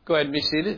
Go ahead and be seated.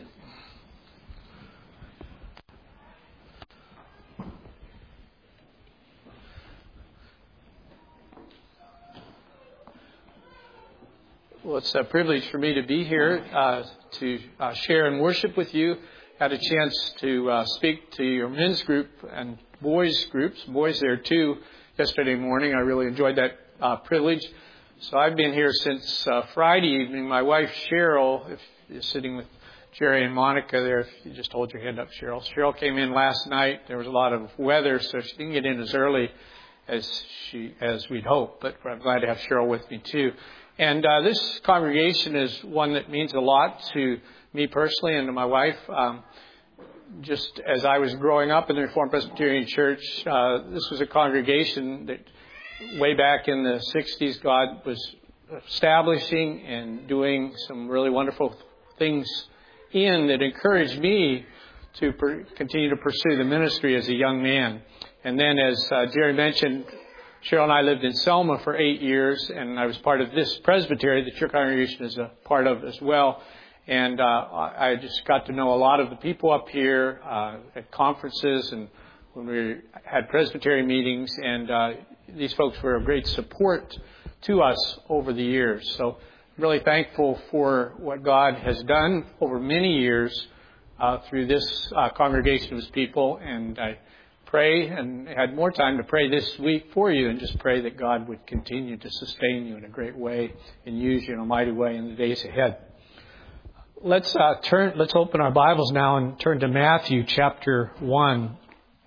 Well, it's a privilege for me to be here to share and worship with you. Had a chance to speak to your men's group and boys groups. Boys there too yesterday morning. I really enjoyed that privilege. So I've been here since Friday evening. My wife Cheryl, if you're sitting with Jerry and Monica there, if you just hold your hand up, Cheryl. Cheryl came in last night. There was a lot of weather, so she didn't get in as early as we'd hoped. But I'm glad to have Cheryl with me too. And this congregation is one that means a lot to me personally and to my wife. Just as I was growing up in the Reformed Presbyterian Church, this was a congregation that way back in the 60s, God was establishing and doing some really wonderful things in that encouraged me to continue to pursue the ministry as a young man. And then as Jerry mentioned, Cheryl and I lived in Selma for 8 years, and I was part of this presbytery that your congregation is a part of as well. And I just got to know a lot of the people up here at conferences and when we had presbytery meetings, and these folks were a great support to us over the years. So I'm really thankful for what God has done over many years through this congregation of His people, and I pray and had more time to pray this week for you and just pray that God would continue to sustain you in a great way and use you in a mighty way in the days ahead. Let's open our Bibles now and turn to Matthew chapter 1.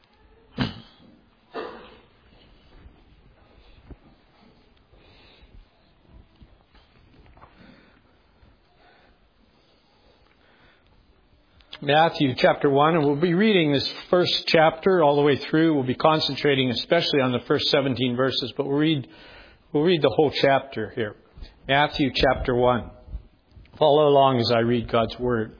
Matthew chapter 1, and we'll be reading this first chapter all the way through. We'll be concentrating especially on the first 17 verses, but we'll read the whole chapter here. Matthew chapter 1. Follow along as I read God's Word.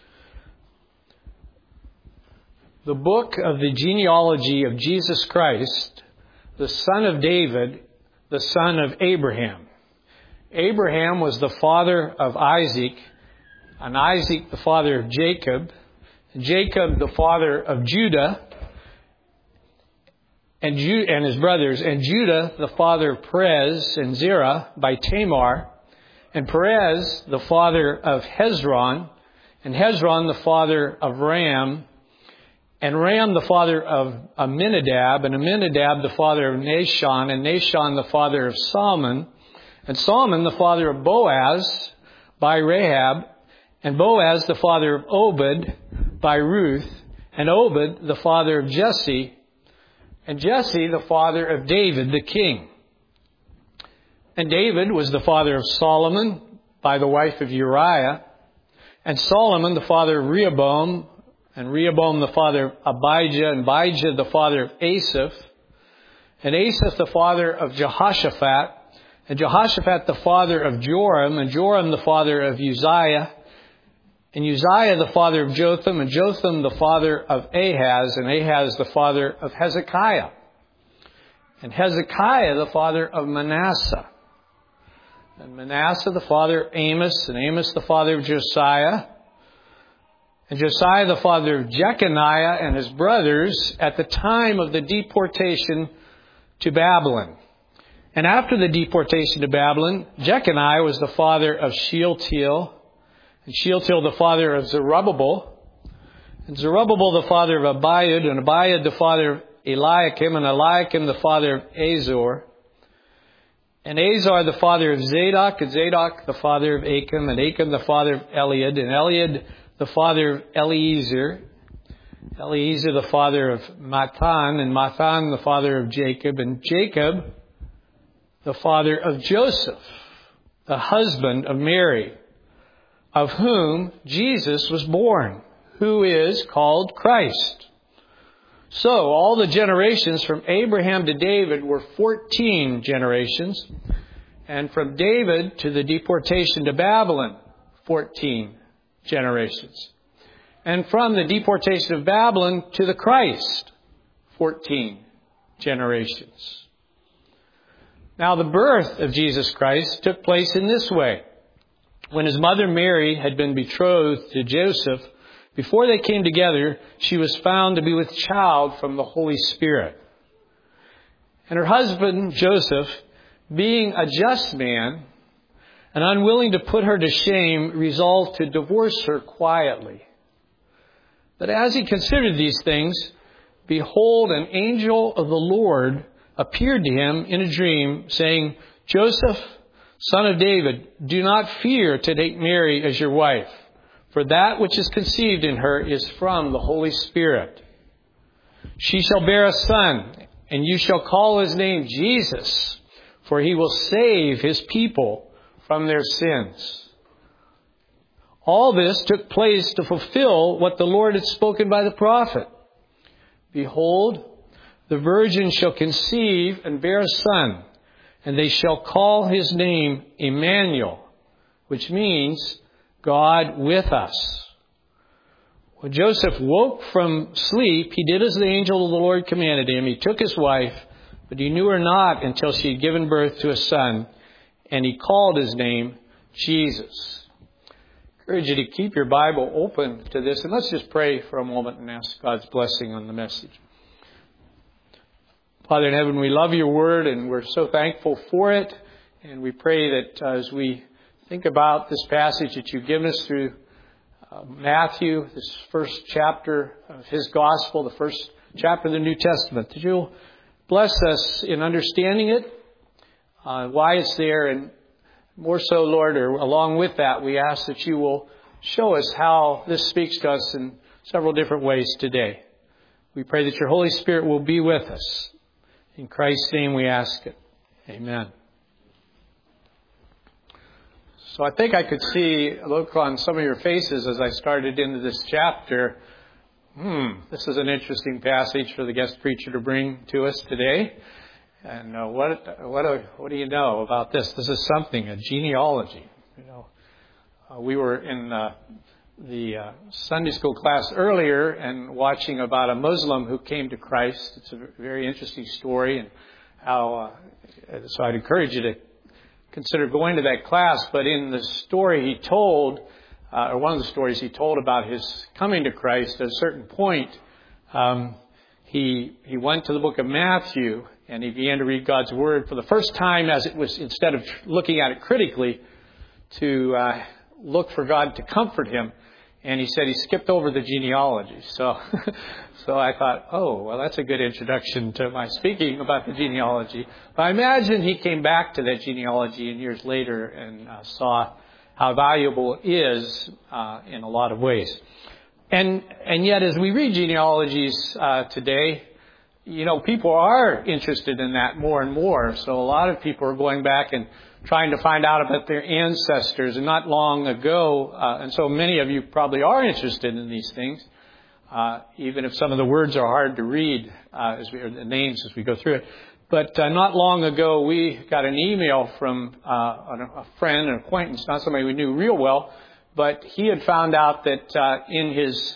The book of the genealogy of Jesus Christ, the son of David, the son of Abraham. Abraham was the father of Isaac, and Isaac the father of Jacob, and Jacob the father of Judah, and his brothers, and Judah the father of Perez and Zerah by Tamar, and Perez the father of Hezron, and Hezron the father of Ram, and Ram the father of Amminadab, and Amminadab the father of Nahshon, and Nahshon the father of Salmon, and Salmon the father of Boaz by Rahab, and Boaz the father of Obed by Ruth, and Obed the father of Jesse, and Jesse the father of David the king. And David was the father of Solomon by the wife of Uriah, and Solomon the father of Rehoboam, and Rehoboam the father of Abijah, and Abijah the father of Asaph, and Asaph the father of Jehoshaphat, and Jehoshaphat the father of Joram, and Joram the father of Uzziah, and Uzziah the father of Jotham, and Jotham the father of Ahaz, and Ahaz the father of Hezekiah, and Hezekiah the father of Manasseh, and Manasseh the father of Amos, and Amos the father of Josiah, and Josiah the father of Jeconiah and his brothers at the time of the deportation to Babylon. And after the deportation to Babylon, Jeconiah was the father of Shealtiel, and Shealtiel the father of Zerubbabel, and Zerubbabel the father of Abiud, and Abiud the father of Eliakim, and Eliakim the father of Azor, and Azor the father of Zadok, and Zadok the father of Achim, and Achim the father of Eliud, and Eliud the father of Eliezer, Eliezer the father of Matthan, and Matthan the father of Jacob, and Jacob the father of Joseph, the husband of Mary, of whom Jesus was born, who is called Christ. So all the generations from Abraham to David were 14 generations, and from David to the deportation to Babylon, 14 generations. And from the deportation of Babylon to the Christ, 14 generations. Now the birth of Jesus Christ took place in this way. When his mother Mary had been betrothed to Joseph, before they came together, she was found to be with child from the Holy Spirit. And her husband, Joseph, being a just man and unwilling to put her to shame, resolved to divorce her quietly. But as he considered these things, behold, an angel of the Lord appeared to him in a dream, saying, Joseph, son of David, do not fear to take Mary as your wife, for that which is conceived in her is from the Holy Spirit. She shall bear a son, and you shall call his name Jesus, for he will save his people from their sins. All this took place to fulfill what the Lord had spoken by the prophet. Behold, the virgin shall conceive and bear a son, and they shall call his name Emmanuel, which means God with us. When Joseph woke from sleep, he did as the angel of the Lord commanded him. He took his wife, but he knew her not until she had given birth to a son, and he called his name Jesus. I encourage you to keep your Bible open to this, and let's just pray for a moment and ask God's blessing on the message. Father in heaven, we love your word, and we're so thankful for it, and we pray that as we think about this passage that you've given us through Matthew, this first chapter of his gospel, the first chapter of the New Testament, that you'll bless us in understanding it, why it's there, and more so, Lord, or along with that, we ask that you will show us how this speaks to us in several different ways today. We pray that your Holy Spirit will be with us. In Christ's name we ask it. Amen. So I think I could see a look on some of your faces as I started into this chapter. This is an interesting passage for the guest preacher to bring to us today. And what do you know about this? This is something, a genealogy. We were in the Sunday school class earlier and watching about a Muslim who came to Christ. It's a very interesting story, and how. So I'd encourage you to consider going to that class. But in the story he told, or one of the stories he told about his coming to Christ, at a certain point, he went to the book of Matthew and he began to read God's Word for the first time, as it was, instead of looking at it critically, to look for God to comfort him. And he said he skipped over the genealogy. So I thought, well, that's a good introduction to my speaking about the genealogy. But I imagine he came back to that genealogy and years later and saw how valuable it is in a lot of ways. And yet, as we read genealogies today, people are interested in that more and more. So a lot of people are going back and trying to find out about their ancestors. And not long ago, and so many of you probably are interested in these things, even if some of the words are hard to read, the names as we go through it. But not long ago, we got an email from a friend, an acquaintance, not somebody we knew real well, but he had found out that in his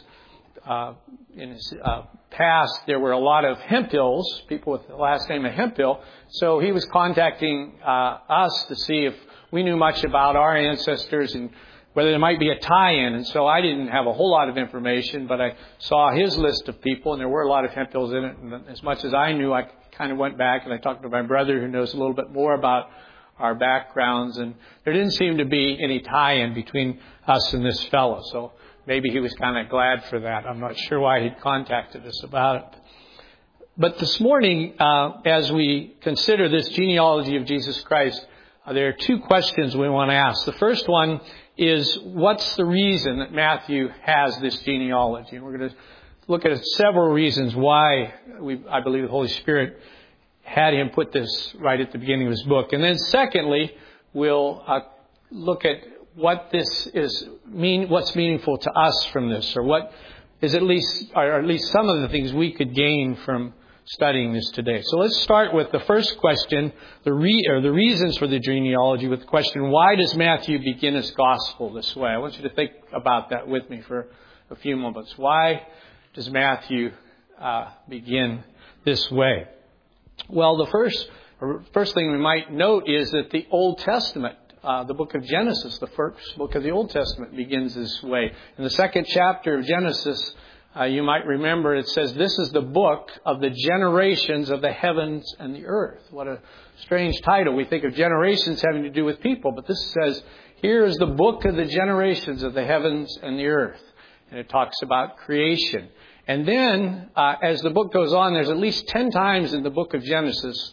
past there were a lot of Hemphills, people with the last name of Hemphill. So he was contacting us to see if we knew much about our ancestors and whether there might be a tie-in. And so I didn't have a whole lot of information, but I saw his list of people, and there were a lot of Hemphills in it. And as much as I knew, I kind of went back and I talked to my brother who knows a little bit more about our backgrounds, and there didn't seem to be any tie-in between us and this fellow. So maybe he was kind of glad for that. I'm not sure why he'd contacted us about it. But this morning, as we consider this genealogy of Jesus Christ, there are two questions we want to ask. The first one is, what's the reason that Matthew has this genealogy? And we're going to look at several reasons why I believe the Holy Spirit had him put this right at the beginning of his book. And then secondly, we'll look at what this what's meaningful to us from this, or what is at least some of the things we could gain from studying this today. So let's start with the first question, the reasons for the genealogy, with the question, why does Matthew begin his gospel this way? I want you to think about that with me for a few moments. Why does Matthew begin this way? Well, the first thing we might note is that the Old Testament the book of Genesis. The first book of the Old Testament begins this way. In the second chapter of Genesis, you might remember it says, "This is the book of the generations of the heavens and the earth." What a strange title. We think of generations having to do with people, but this says, here is the book of the generations of the heavens and the earth. And it talks about creation. And then, as the book goes on, there's at least 10 times in the book of Genesis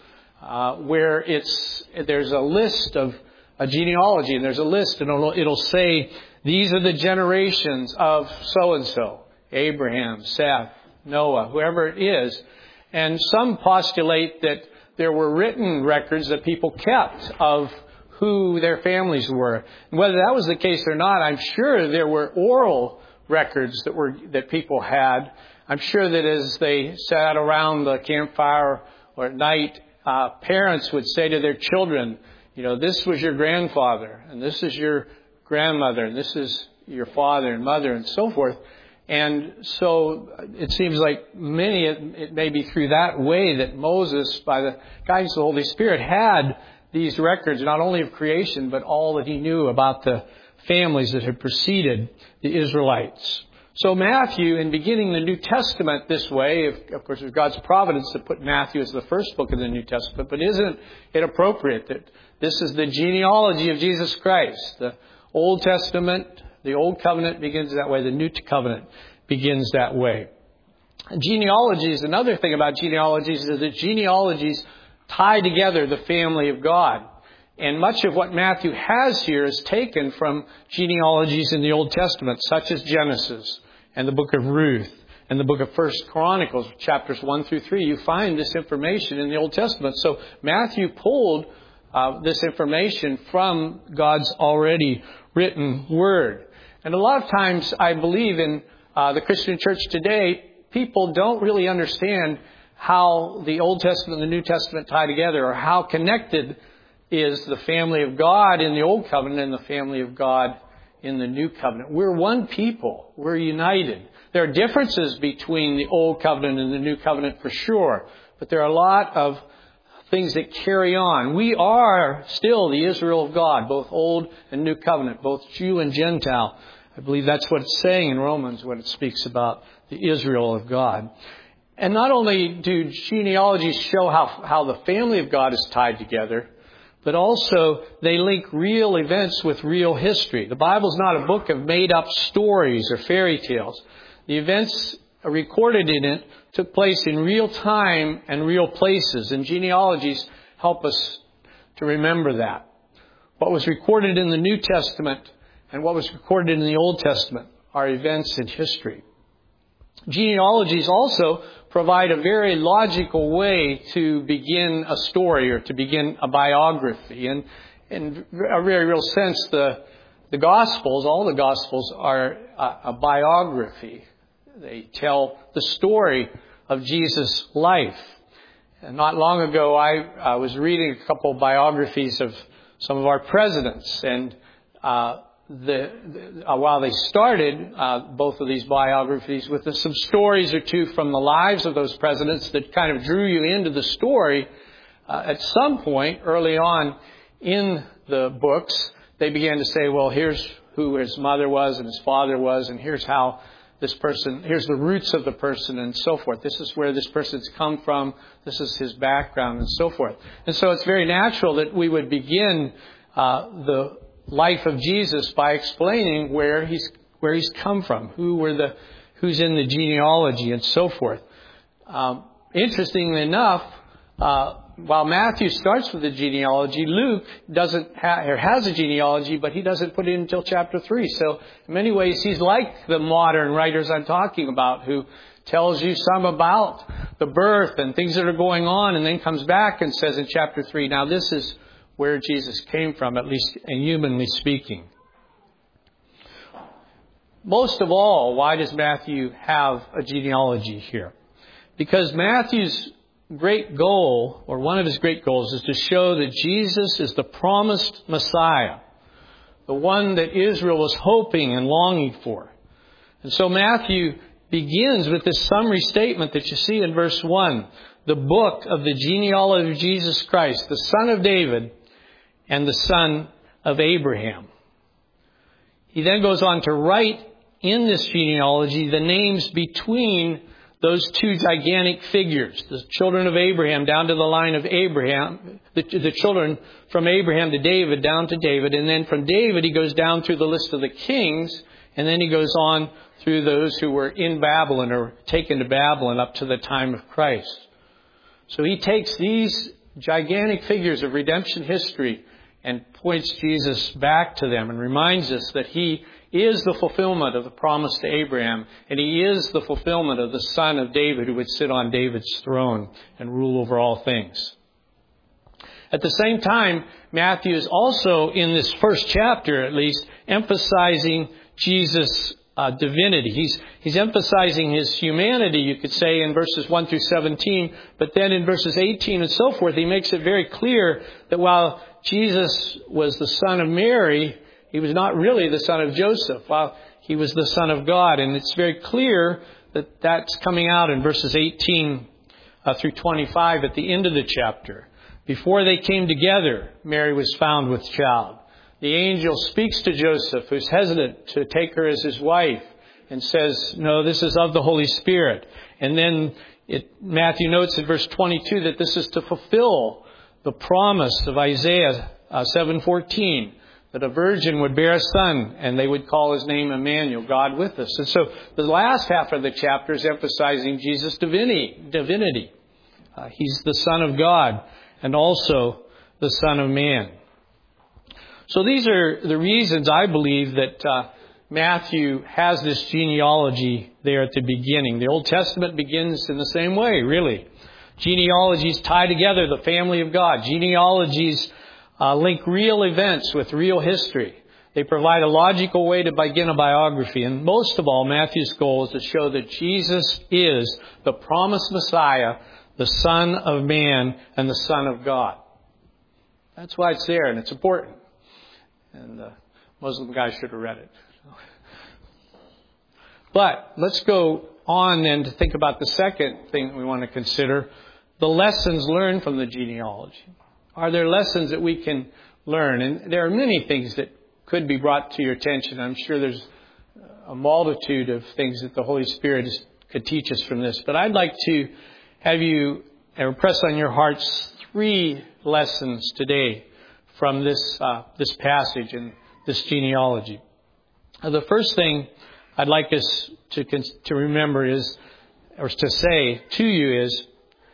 where there's a list of a genealogy, and there's a list, and it'll say, these are the generations of so-and-so, Abraham, Seth, Noah, whoever it is. And some postulate that there were written records that people kept of who their families were. And whether that was the case or not, I'm sure there were oral records that people had. I'm sure that as they sat around the campfire or at night, parents would say to their children, this was your grandfather, and this is your grandmother, and this is your father and mother, and so forth. And so it seems like it may be through that way that Moses, by the guidance of the Holy Spirit, had these records, not only of creation, but all that he knew about the families that had preceded the Israelites. So Matthew, in beginning the New Testament this way, of course, it's God's providence to put Matthew as the first book of the New Testament, but isn't it appropriate that this is the genealogy of Jesus Christ? The Old Testament, the Old Covenant begins that way. The New Covenant begins that way. Genealogies, another thing about genealogies is that genealogies tie together the family of God. And much of what Matthew has here is taken from genealogies in the Old Testament, such as Genesis and the book of Ruth and the book of 1 Chronicles, chapters 1 through 3. You find this information in the Old Testament. So Matthew pulled this information from God's already written Word. And a lot of times, I believe in the Christian church today, people don't really understand how the Old Testament and the New Testament tie together, or how connected is the family of God in the Old Covenant and the family of God in the New Covenant. We're one people. We're united. There are differences between the Old Covenant and the New Covenant for sure, but there are a lot of things that carry on. We are still the Israel of God, both Old and New Covenant, both Jew and Gentile. I believe that's what it's saying in Romans when it speaks about the Israel of God. And not only do genealogies show how the family of God is tied together, but also they link real events with real history. The Bible is not a book of made-up stories or fairy tales. The events recorded in it took place in real time and real places, and genealogies help us to remember that. What was recorded in the New Testament and what was recorded in the Old Testament are events in history. Genealogies also provide a very logical way to begin a story or to begin a biography. And in a very real sense, the Gospels, all the Gospels are a biography. They tell the story of Jesus' life. And not long ago, I was reading a couple of biographies of some of our presidents, and while they started both of these biographies with some stories or two from the lives of those presidents that kind of drew you into the story, at some point early on in the books, they began to say, well, here's who his mother was and his father was, and here's how this person, here's the roots of the person, and so forth. This is where this person's come from. This is his background, and so forth. And so it's very natural that we would begin the life of Jesus by explaining where he's come from, who's in the genealogy, and so forth. Interestingly enough, while Matthew starts with the genealogy, Luke has a genealogy, but he doesn't put it in until chapter 3. So in many ways, he's like the modern writers I'm talking about, who tells you some about the birth and things that are going on, and then comes back and says in chapter 3, now this is where Jesus came from, at least humanly speaking. Most of all, why does Matthew have a genealogy here? Because Matthew's great goal, or one of his great goals, is to show that Jesus is the promised Messiah, the one that Israel was hoping and longing for. And so Matthew begins with this summary statement that you see in verse 1, the book of the genealogy of Jesus Christ, the son of David and the son of Abraham. He then goes on to write in this genealogy the names between those two gigantic figures, the children of Abraham down to the line of Abraham, the children from Abraham to David down to David, and then from David he goes down through the list of the kings, and then he goes on through those who were in Babylon or taken to Babylon up to the time of Christ. So he takes these gigantic figures of redemption history and points Jesus back to them and reminds us that he is the fulfillment of the promise to Abraham, and he is the fulfillment of the son of David who would sit on David's throne and rule over all things. At the same time, Matthew is also, in this first chapter at least, emphasizing Jesus' divinity. He's emphasizing his humanity, you could say, in verses 1 through 17, but then in verses 18 and so forth, he makes it very clear that while Jesus was the son of Mary, he was not really the son of Joseph. While he was the son of God. And it's very clear that that's coming out in verses 18 through 25 at the end of the chapter. Before they came together, Mary was found with child. The angel speaks to Joseph, who's hesitant to take her as his wife, and says, no, this is of the Holy Spirit. And then Matthew notes in verse 22 that this is to fulfill the promise of Isaiah 7:14, that a virgin would bear a son, and they would call his name Emmanuel, God with us. And so the last half of the chapter is emphasizing Jesus' divinity. He's the Son of God and also the Son of Man. So these are the reasons I believe that Matthew has this genealogy there at the beginning. The Old Testament begins in the same way, really. Genealogies tie together the family of God. Genealogies link real events with real history. They provide a logical way to begin a biography. And most of all, Matthew's goal is to show that Jesus is the promised Messiah, the Son of Man, and the Son of God. That's why it's there, and it's important. And the Muslim guy should have read it. But let's go on then to think about the second thing that we want to consider, the lessons learned from the genealogy. Are there lessons that we can learn? And there are many things that could be brought to your attention. I'm sure there's a multitude of things that the Holy Spirit could teach us from this. But I'd like to have you impress on your hearts 3 lessons today from this passage and this genealogy. The first thing I'd like us to remember is, or to say to you is,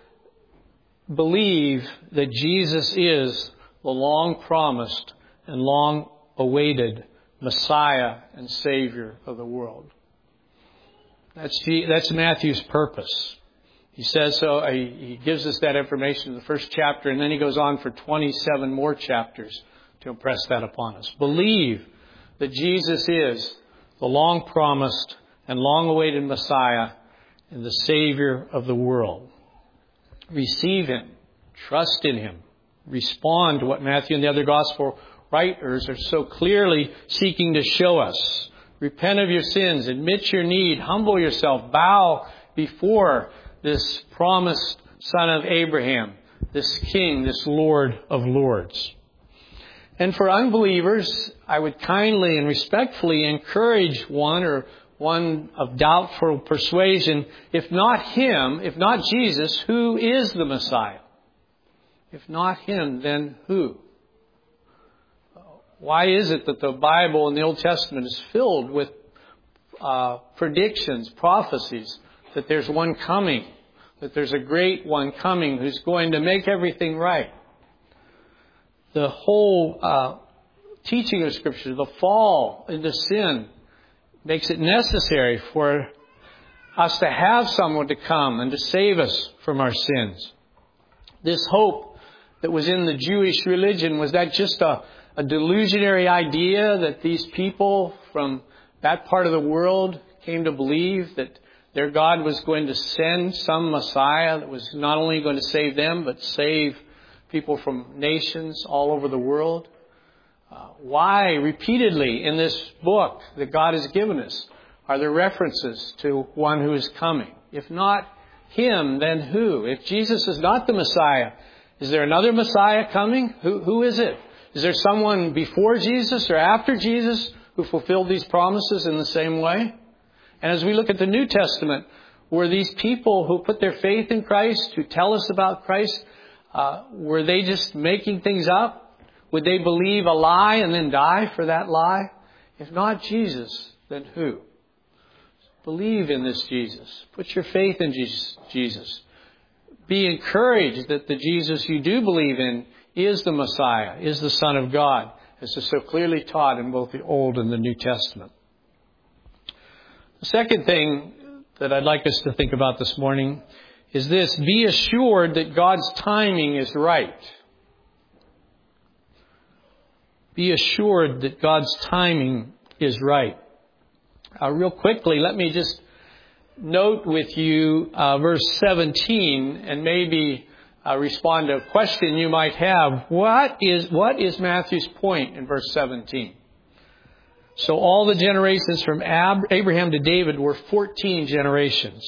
believe that Jesus is the long-promised and long-awaited Messiah and Savior of the world. That's Matthew's purpose. He says so. He gives us that information in the first chapter, and then he goes on for 27 more chapters to impress that upon us. Believe that Jesus is the long-promised and long-awaited Messiah and the Savior of the world. Receive Him. Trust in Him. Respond to what Matthew and the other Gospel writers are so clearly seeking to show us. Repent of your sins. Admit your need. Humble yourself. Bow before this promised Son of Abraham, this King, this Lord of Lords. And for unbelievers, I would kindly and respectfully encourage one of doubtful persuasion, if not Him, if not Jesus, who is the Messiah? If not Him, then who? Why is it that the Bible in the Old Testament is filled with predictions, prophecies, that there's one coming, that there's a great one coming who's going to make everything right? The whole teaching of Scripture, the fall into sin, makes it necessary for us to have someone to come and to save us from our sins. This hope that was in the Jewish religion, was that just a delusionary idea that these people from that part of the world came to believe, that their God was going to send some Messiah that was not only going to save them, but save people from nations all over the world? Why repeatedly in this book that God has given us are there references to one who is coming? If not Him, then who? If Jesus is not the Messiah, is there another Messiah coming? Who is it? Is there someone before Jesus or after Jesus who fulfilled these promises in the same way? And as we look at the New Testament, were these people who put their faith in Christ, who tell us about Christ, were they just making things up? Would they believe a lie and then die for that lie? If not Jesus, then who? Believe in this Jesus. Put your faith in Jesus. Be encouraged that the Jesus you do believe in is the Messiah, is the Son of God, as is so clearly taught in both the Old and the New Testament. The second thing that I'd like us to think about this morning is this: be assured that God's timing is right. Be assured that God's timing is right. Real quickly, let me just note with you verse 17 and maybe respond to a question you might have. What is Matthew's point in verse 17? So all the generations from Abraham to David were 14 generations.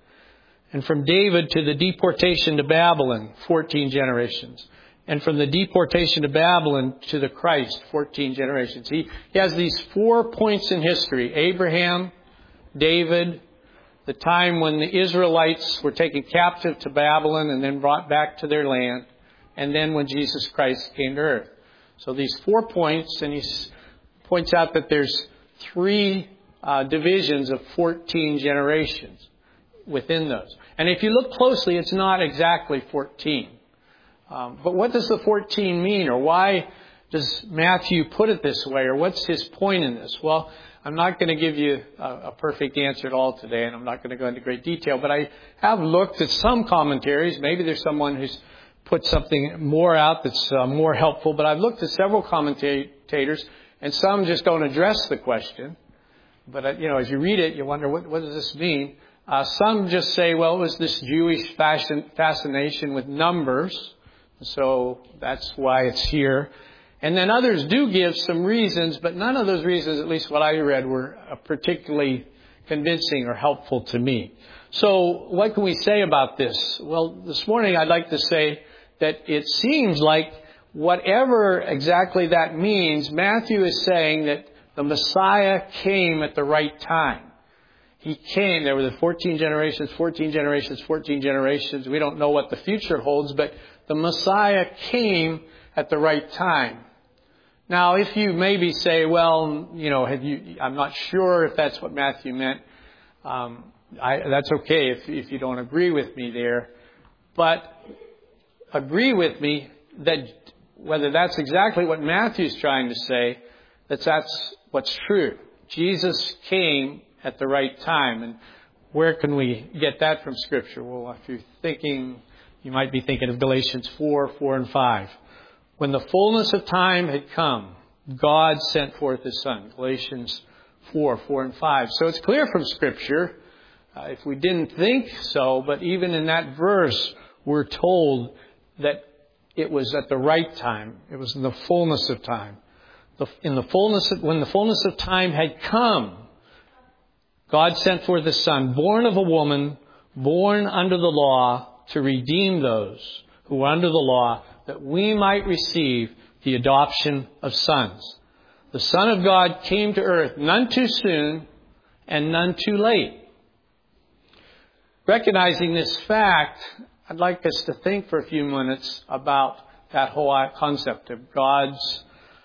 And from David to the deportation to Babylon, 14 generations. And from the deportation to Babylon to the Christ, 14 generations. He has these 4 points in history: Abraham, David, the time when the Israelites were taken captive to Babylon and then brought back to their land, and then when Jesus Christ came to earth. So these 4 points, and he points out that there's 3 divisions of 14 generations within those. And if you look closely, it's not exactly 14. But what does the 14 mean? Or why does Matthew put it this way? Or what's his point in this? Well, I'm not going to give you a perfect answer at all today, and I'm not going to go into great detail. But I have looked at some commentaries. Maybe there's someone who's put something more out that's more helpful. But I've looked at several commentators, and some just don't address the question. But, as you read it, you wonder, what does this mean? Some just say, well, it was this Jewish fascination with numbers. So that's why it's here. And then others do give some reasons, but none of those reasons, at least what I read, were particularly convincing or helpful to me. So what can we say about this? Well, this morning I'd like to say that it seems like whatever exactly that means, Matthew is saying that the Messiah came at the right time. He came. There were the 14 generations, 14 generations, 14 generations. We don't know what the future holds, but the Messiah came at the right time. Now, if you maybe say, well, I'm not sure if that's what Matthew meant. That's okay if you don't agree with me there. But agree with me that whether that's exactly what Matthew's trying to say, that's what's true. Jesus came at the right time. And where can we get that from Scripture? Well, if you're thinking, you might be thinking of Galatians 4 and 5. When the fullness of time had come, God sent forth His Son. Galatians 4 and 5. So it's clear from Scripture, if we didn't think so, but even in that verse, we're told that it was at the right time. It was in the fullness of time. When the fullness of time had come, God sent forth His Son, born of a woman, born under the law, to redeem those who were under the law, that we might receive the adoption of sons. The Son of God came to earth, none too soon and none too late. Recognizing this fact, I'd like us to think for a few minutes about that whole concept of God's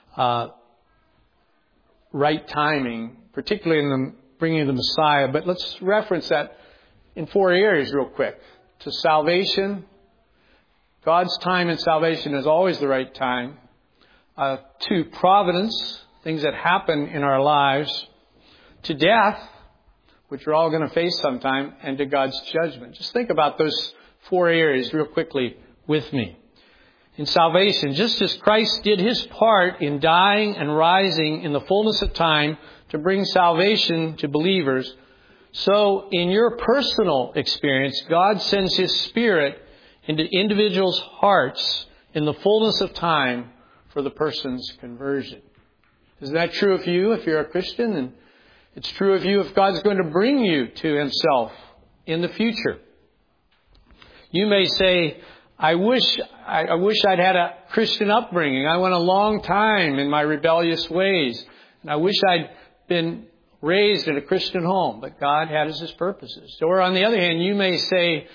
right timing, particularly in the bringing of the Messiah. But let's reference that in 4 areas real quick. To salvation, God's time in salvation is always the right time. To providence, things that happen in our lives. To death, which we're all going to face sometime. And to God's judgment. Just think about those 4 areas real quickly with me. In salvation, just as Christ did His part in dying and rising in the fullness of time to bring salvation to believers, so in your personal experience, God sends His Spirit into individuals' hearts in the fullness of time for the person's conversion. Isn't that true of you if you're a Christian? And it's true of you if God's going to bring you to Himself in the future. You may say, I wish I'd had a Christian upbringing. I went a long time in my rebellious ways. And I wish I'd been raised in a Christian home. But God has His purposes. Or on the other hand, you may say,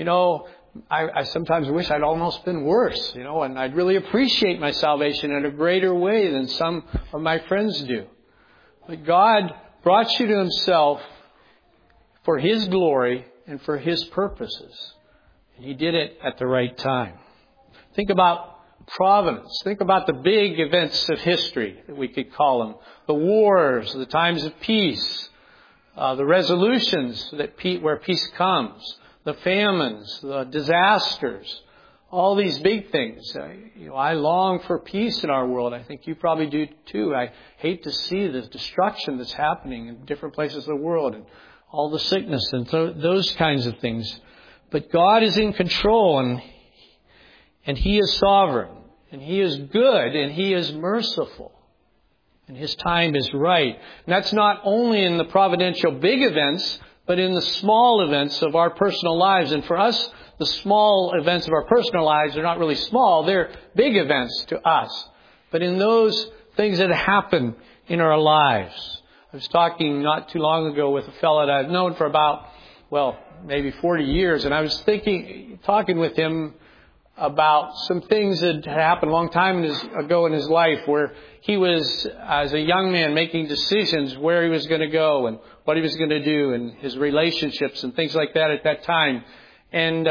I sometimes wish I'd almost been worse, and I'd really appreciate my salvation in a greater way than some of my friends do. But God brought you to Himself for His glory and for His purposes. And He did it at the right time. Think about providence. Think about the big events of history, that we could call them. The wars, the times of peace, the resolutions where peace comes, the famines, the disasters, all these big things. I long for peace in our world. I think you probably do too. I hate to see the destruction that's happening in different places of the world and all the sickness and those kinds of things. But God is in control, and He is sovereign, and He is good, and He is merciful. And His time is right. And that's not only in the providential big events, but in the small events of our personal lives. And for us, the small events of our personal lives are not really small. They're big events to us. But in those things that happen in our lives. I was talking not too long ago with a fellow that I've known for about, maybe 40 years. And I was talking with him about some things that had happened a long time ago in his life, where he was, as a young man, making decisions where he was going to go and what he was going to do, and his relationships and things like that at that time. And,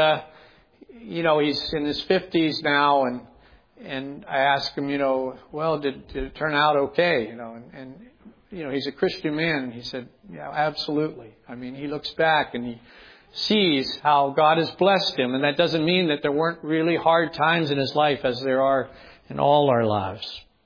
he's in his 50s now, and I asked him, did it turn out okay? He's a Christian man, and he said, yeah, absolutely. I mean, he looks back and he sees how God has blessed him, and that doesn't mean that there weren't really hard times in his life, as there are in all our lives.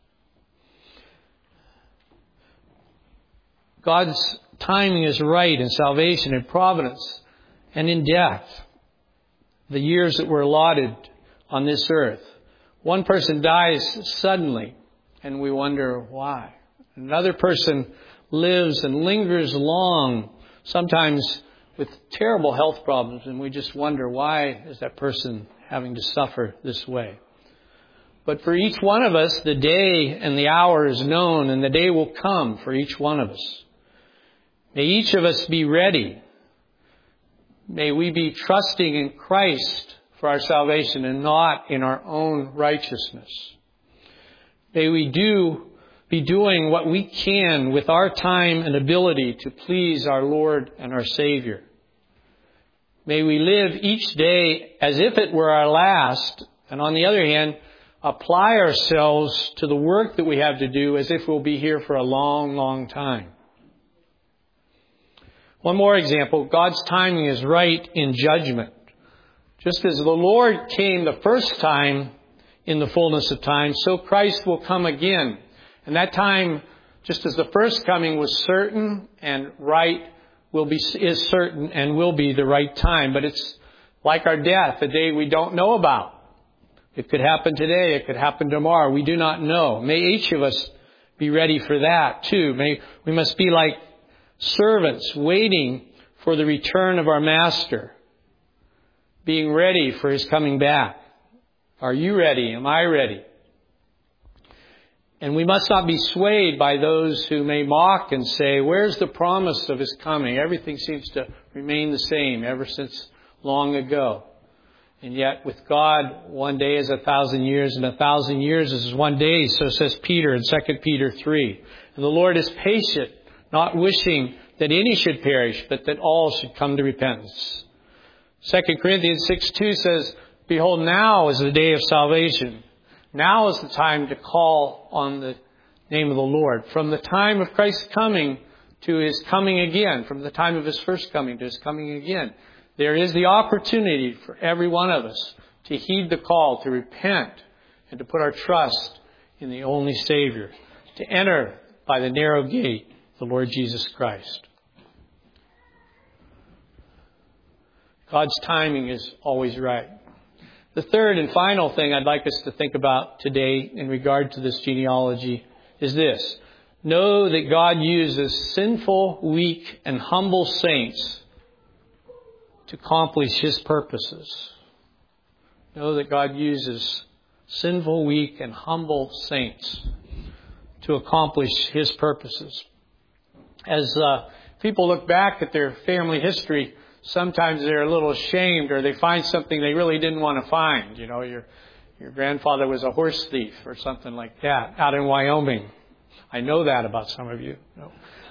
God's timing is right in salvation, in providence, and in death. The years that were allotted on this earth. One person dies suddenly, and we wonder why. Another person lives and lingers long, sometimes with terrible health problems, and we just wonder, why is that person having to suffer this way? But for each one of us, the day and the hour is known, and the day will come for each one of us. May each of us be ready. May we be trusting in Christ for our salvation and not in our own righteousness. May we be doing what we can with our time and ability to please our Lord and our Savior. May we live each day as if it were our last, and on the other hand, apply ourselves to the work that we have to do as if we'll be here for a long, long time. One more example. God's timing is right in judgment. Just as the Lord came the first time in the fullness of time, so Christ will come again. And that time, just as the first coming was certain and right, is certain and will be the right time. But it's like our death, a day we don't know about. It could happen today. It could happen tomorrow. We do not know. May each of us be ready for that too. We must be like servants waiting for the return of our Master, being ready for His coming back. Are you ready? Am I ready? And we must not be swayed by those who may mock and say, where's the promise of His coming? Everything seems to remain the same ever since long ago. And yet with God, one day is 1,000 years, and 1,000 years is one day, so says Peter in 2 Peter 3. And the Lord is patient, not wishing that any should perish, but that all should come to repentance. 2 Corinthians 6:2 says, behold, now is the day of salvation. Now is the time to call on the name of the Lord. From the time of Christ's coming to His coming again, from the time of His first coming to His coming again, there is the opportunity for every one of us to heed the call, to repent, and to put our trust in the only Savior, to enter by the narrow gate, the Lord Jesus Christ. God's timing is always right. The third and final thing I'd like us to think about today in regard to this genealogy is this. Know that God uses sinful, weak, and humble saints to accomplish His purposes. Know that God uses sinful, weak, and humble saints to accomplish His purposes. As people look back at their family history, sometimes they're a little ashamed, or they find something they really didn't want to find. You know, your grandfather was a horse thief or something like that out in Wyoming. I know that about some of you. No.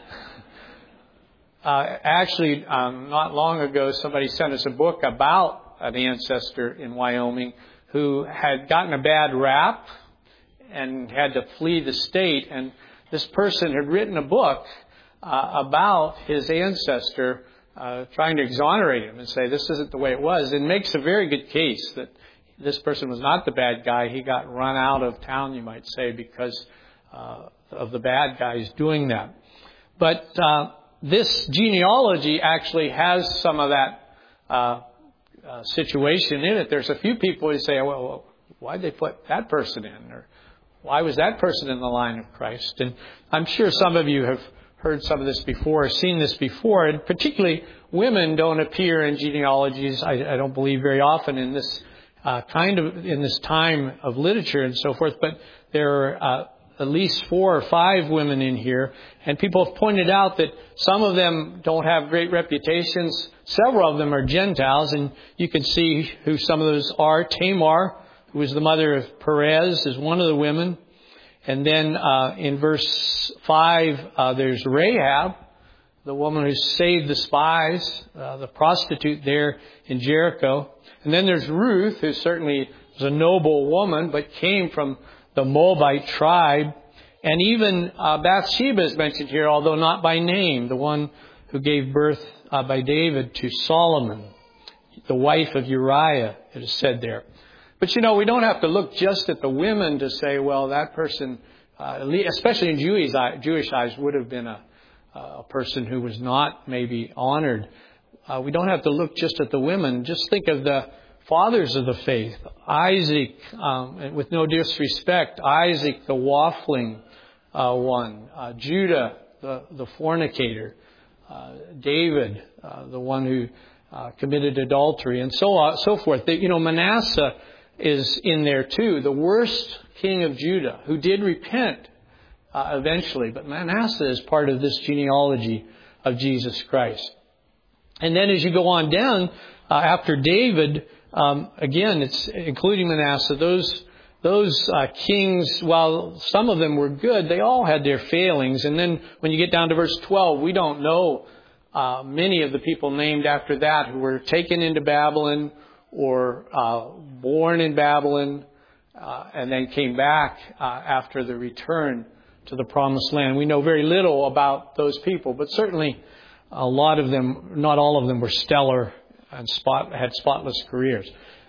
Actually, not long ago, somebody sent us a book about an ancestor in Wyoming who had gotten a bad rap and had to flee the state. And this person had written a book about his ancestor, trying to exonerate him and say this isn't the way it was, and makes a very good case that this person was not the bad guy. He got run out of town, you might say, because of the bad guys doing that. But this genealogy actually has some of that situation in it. There's a few people who say, well, why'd they put that person in? Or why was that person in the line of Christ? And I'm sure some of you have heard some of this before, seen this before, and particularly women don't appear in genealogies, I don't believe, very often in this in this time of literature and so forth, but there are at least 4 or 5 women in here, and people have pointed out that some of them don't have great reputations. Several of them are Gentiles, and you can see who some of those are. Tamar, who was the mother of Perez, is one of the women. And then in verse 5, there's Rahab, the woman who saved the spies, the prostitute there in Jericho. And then there's Ruth, who certainly was a noble woman, but came from the Moabite tribe. And even Bathsheba is mentioned here, although not by name, the one who gave birth by David to Solomon, the wife of Uriah, it is said there. But, you know, we don't have to look just at the women to say, well, that person, especially in Jewish eyes, would have been a person who was not maybe honored. We don't have to look just at the women. Just think of the fathers of the faith. Isaac, with no disrespect, Isaac, the waffling one. Judah, the fornicator. David, the one who committed adultery, and so forth. You know, Manasseh is in there too, the worst king of Judah, who did repent eventually. But Manasseh is part of this genealogy of Jesus Christ. And then as you go on down, after David, again, it's including Manasseh, those kings, while some of them were good, they all had their failings. And then when you get down to verse 12, we don't know many of the people named after that who were taken into Babylon or born in Babylon and then came back after the return to the Promised Land. We know very little about those people, but certainly a lot of them, not all of them, were stellar and had spotless careers.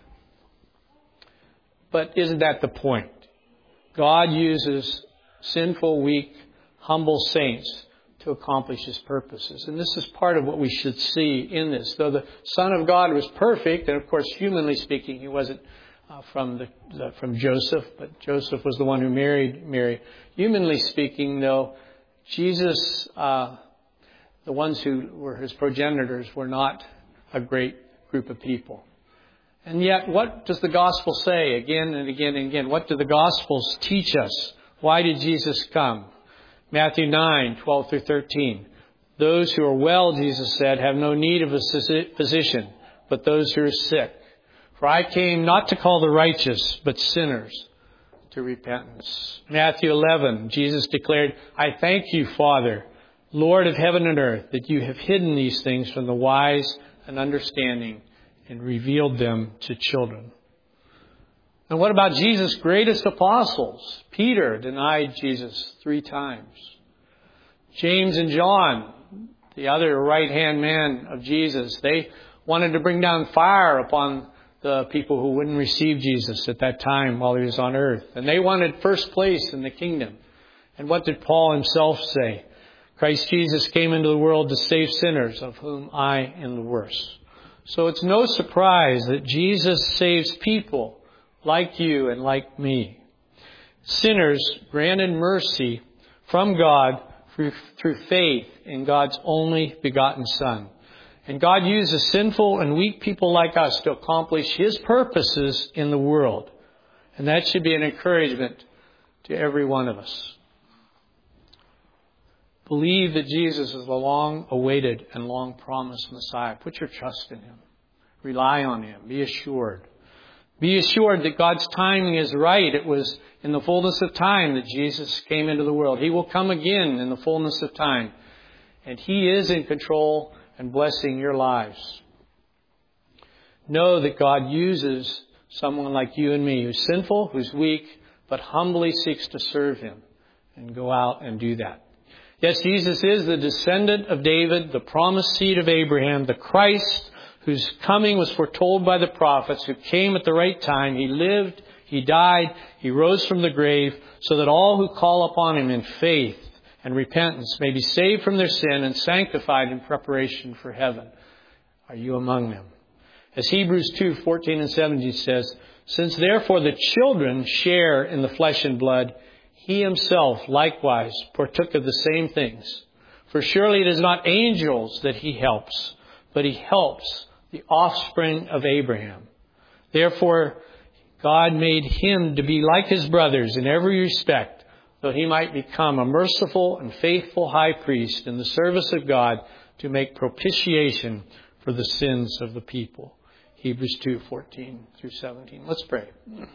But isn't that the point? God uses sinful, weak, humble saints to accomplish His purposes. And this is part of what we should see in this. Though the Son of God was perfect, and of course, humanly speaking, He wasn't from Joseph, but Joseph was the one who married Mary. Humanly speaking, though, Jesus, the ones who were His progenitors, were not a great group of people. And yet, what does the gospel say again and again and again? What do the gospels teach us? Why did Jesus come? Matthew 9, 12 through 13. Those who are well, Jesus said, have no need of a physician, but those who are sick. For I came not to call the righteous, but sinners to repentance. Matthew 11, Jesus declared, I thank you, Father, Lord of heaven and earth, that you have hidden these things from the wise and understanding and revealed them to children. And what about Jesus' greatest apostles? Peter denied Jesus 3 times. James and John, the other right-hand man of Jesus, they wanted to bring down fire upon the people who wouldn't receive Jesus at that time while He was on earth. And they wanted first place in the kingdom. And what did Paul himself say? Christ Jesus came into the world to save sinners, of whom I am the worst. So it's no surprise that Jesus saves people like you and like me. Sinners granted mercy from God through faith in God's only begotten Son. And God uses sinful and weak people like us to accomplish His purposes in the world. And that should be an encouragement to every one of us. Believe that Jesus is the long-awaited and long-promised Messiah. Put your trust in Him. Rely on Him. Be assured. Be assured that God's timing is right. It was in the fullness of time that Jesus came into the world. He will come again in the fullness of time. And He is in control and blessing your lives. Know that God uses someone like you and me who's sinful, who's weak, but humbly seeks to serve Him and go out and do that. Yes, Jesus is the descendant of David, the promised seed of Abraham, the Christ whose coming was foretold by the prophets, who came at the right time. He lived, He died, He rose from the grave, so that all who call upon Him in faith and repentance may be saved from their sin and sanctified in preparation for heaven. Are you among them? As Hebrews 2:14 and 17 says, since therefore the children share in the flesh and blood, He Himself likewise partook of the same things. For surely it is not angels that He helps, but He helps the offspring of Abraham. Therefore, God made Him to be like His brothers in every respect, so He might become a merciful and faithful high priest in the service of God to make propitiation for the sins of the people. Hebrews 2:14 through 17. Let's pray.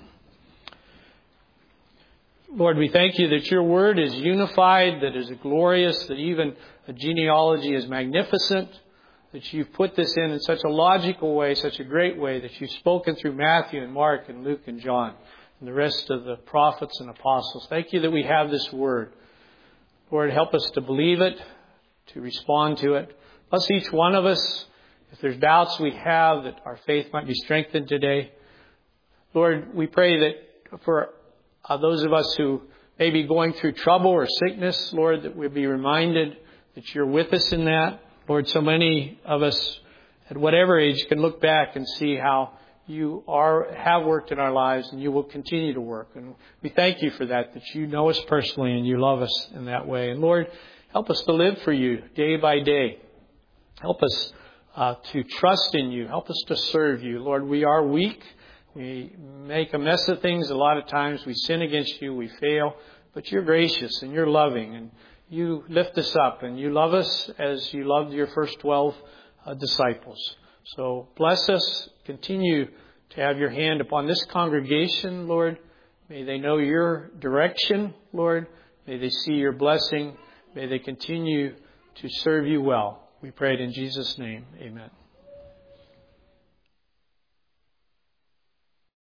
Lord, we thank You that Your word is unified, that is glorious, that even a genealogy is magnificent, that You've put this in such a logical way, such a great way, that You've spoken through Matthew and Mark and Luke and John and the rest of the prophets and apostles. Thank You that we have this word. Lord, help us to believe it, to respond to it. Bless each one of us. If there's doubts we have, that our faith might be strengthened today. Lord, we pray that for those of us who may be going through trouble or sickness, Lord, that we'll be reminded that You're with us in that. Lord, so many of us at whatever age can look back and see how You have worked in our lives and You will continue to work. And we thank You for that You know us personally and You love us in that way. And Lord, help us to live for You day by day. Help us to trust in You. Help us to serve You. Lord, we are weak. We make a mess of things a lot of times. We sin against You. We fail. But You're gracious and You're loving. And You lift us up. And You love us as You loved Your first 12 disciples. So bless us. Continue to have Your hand upon this congregation, Lord. May they know Your direction, Lord. May they see Your blessing. May they continue to serve You well. We pray it in Jesus' name. Amen.